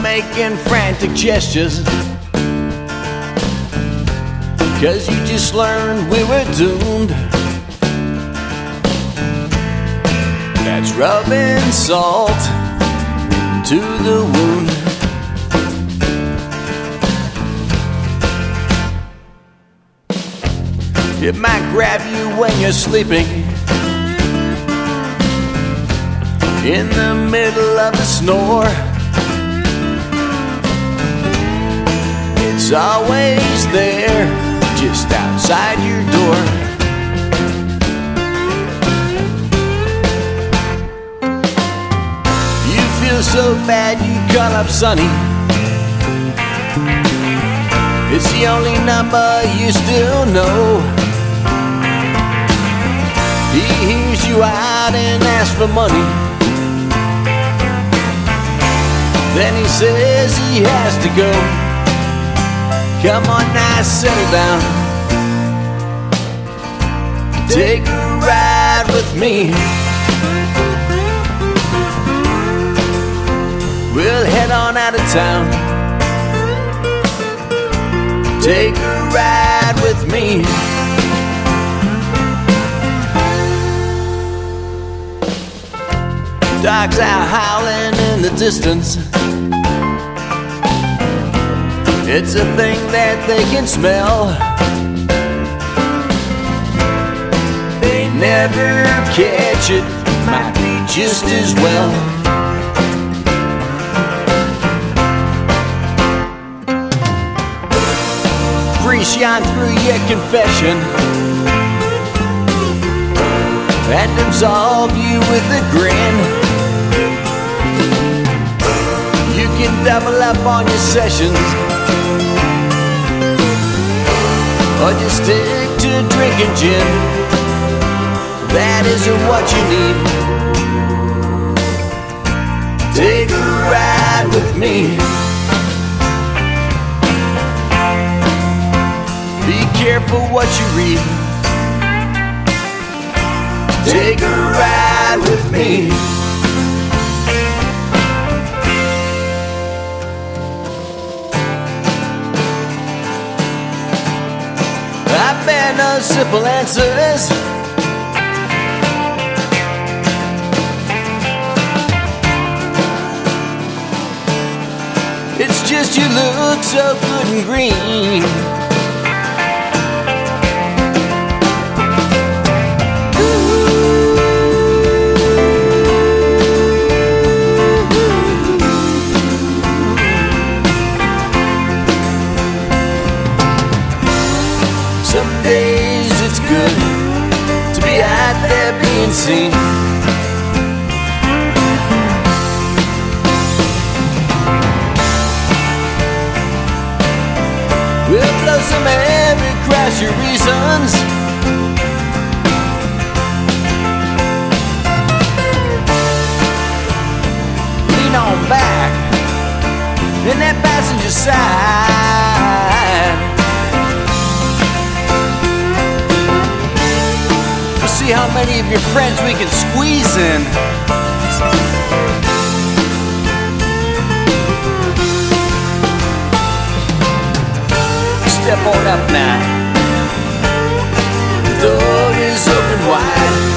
making frantic gestures, 'cause you just learned we were doomed. That's rubbing salt into the wound. It might grab you when you're sleeping, in the middle of a snore. It's always there, just outside your door. You feel so bad you call up Sonny. It's the only number you still know. He hears you out and asks for money. Then he says he has to go. Come on now, settle down. Take a ride with me. We'll head on out of town. Take a ride with me. Dogs out howling in the distance. It's a thing that they can smell. They never catch it, might be just as well. Grease shine through your confession and absolve you with a grin. You can double up on your sessions, or just stick to drinking gin. That isn't what you need. Take a ride with me. Be careful what you read. Take a ride with me. I bear no simple answers. It's just you look so good and green. Some days it's good to be out there being seen. We'll blow some air across your reasons. Lean on back in that passenger side. We'll see how many of your friends we can squeeze in. Step on up now. The door is open wide.